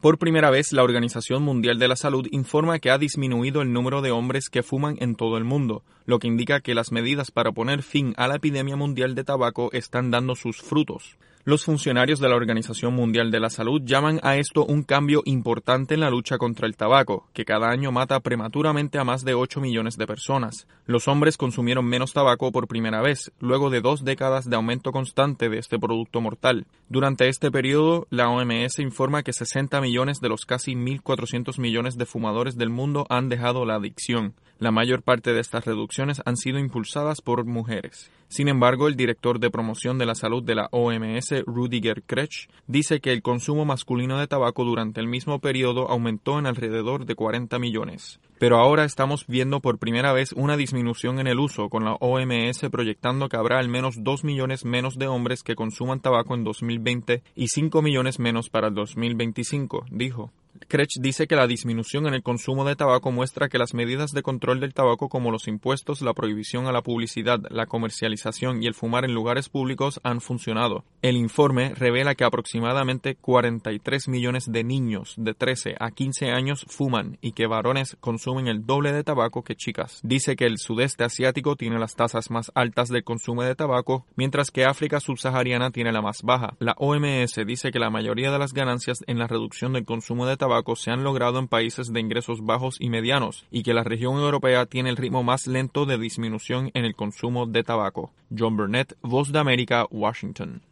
Por primera vez, la Organización Mundial de la Salud informa que ha disminuido el número de hombres que fuman en todo el mundo, lo que indica que las medidas para poner fin a la epidemia mundial de tabaco están dando sus frutos. Los funcionarios de la Organización Mundial de la Salud llaman a esto un cambio importante en la lucha contra el tabaco, que cada año mata prematuramente a más de 8 millones de personas. Los hombres consumieron menos tabaco por primera vez, luego de 2 décadas de aumento constante de este producto mortal. Durante este periodo, la OMS informa que 60 millones de los casi 1.400 millones de fumadores del mundo han dejado la adicción. La mayor parte de estas reducciones han sido impulsadas por mujeres. Sin embargo, el director de promoción de la salud de la OMS, Rüdiger Kretsch, dice que el consumo masculino de tabaco durante el mismo periodo aumentó en alrededor de 40 millones. Pero ahora estamos viendo por primera vez una disminución en el uso, con la OMS proyectando que habrá al menos 2 millones menos de hombres que consuman tabaco en 2020 y 5 millones menos para el 2025, dijo. Kretsch dice que la disminución en el consumo de tabaco muestra que las medidas de control del tabaco como los impuestos, la prohibición a la publicidad, la comercialización y el fumar en lugares públicos han funcionado. El informe revela que aproximadamente 43 millones de niños de 13 a 15 años fuman y que varones consumen el doble de tabaco que chicas. Dice que el sudeste asiático tiene las tasas más altas de consumo de tabaco, mientras que África subsahariana tiene la más baja. La OMS dice que la mayoría de las ganancias en la reducción del consumo de tabaco se han logrado en países de ingresos bajos y medianos y que la región europea tiene el ritmo más lento de disminución en el consumo de tabaco. John Burnett, Voz de América, Washington.